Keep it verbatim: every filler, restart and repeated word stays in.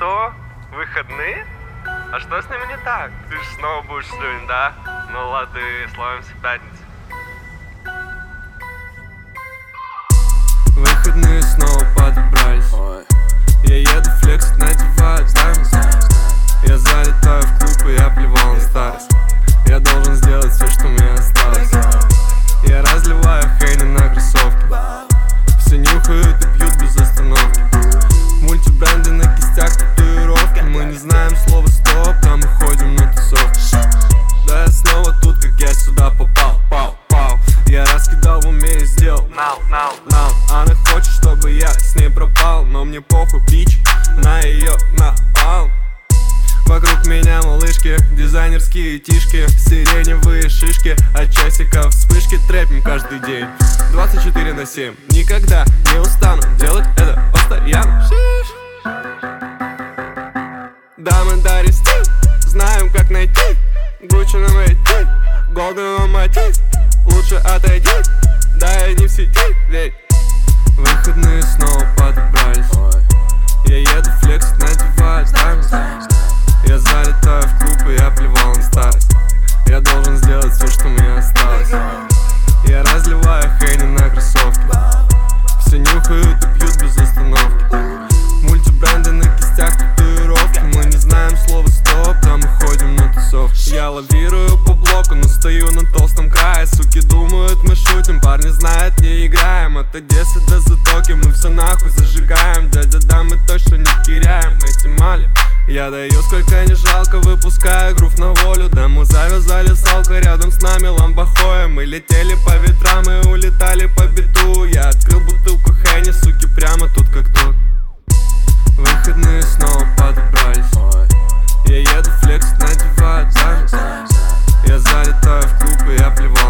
Что? Выходные? А что с ними не так? Ты же снова будешь слюнь, да? Ну лады, словимся в пятницу. Выходные снова подобрались. Я еду флексить, надеваю таймер. Я залетаю в клуб и я плевал на старость. Я должен сделать все, что мне осталось. Я разливаю хейни на кроссовки. Все нюхают и пьют без остановки. Мультибренды на кистях, татуировки. Мы не знаем слова стоп, а мы ходим на тусовки. Да я снова тут, как я сюда попал. Пау, пау. Я раскидал в уме и сделал now, now, now. Она хочет, чтобы я с ней пропал, но мне похуй, бич, на ее напал. Вокруг меня малышки, дизайнерские тишки, сиреневые шишки, от часиков вспышки трэпим каждый день двадцать четыре на семь, никогда не устану делать это постоянно. Да, мы дарим стиль, знаем как найти Гуччи на мотив, голден на мотив. Лучше отойди, да я не в сети, ведь выходные снова подобрались. Я еду флексить, надеваю таймер. Я залетаю в клуб и я плевал на старость. Я должен сделать все, что мне осталось. Я разливаю хейни на кроссовки. Все нюхают и пьют без остановки. Мультибренды на кистях, татуировки. Мы не знаем слова стоп, да мы ходим на тусовки. Я лавирую по блоку, но стою на толстом крае. Суки думают, мы шутим, парни знают, не играем. От Одессы до Затоки мы все нахуй зажигаем. Дядя, да, мы точно не теряем эти мали. Я даю сколько не жалко, выпускаю грув на волю. Да мы завязали салка, рядом с нами ламбохоя. Мы летели по ветрам и улетали по биту. Я открыл бутылку Хенни, суки, прямо тут как тут. Выходные снова подобрались. Я еду флексить, надеваю таймер. Я залетаю в клуб и я плевал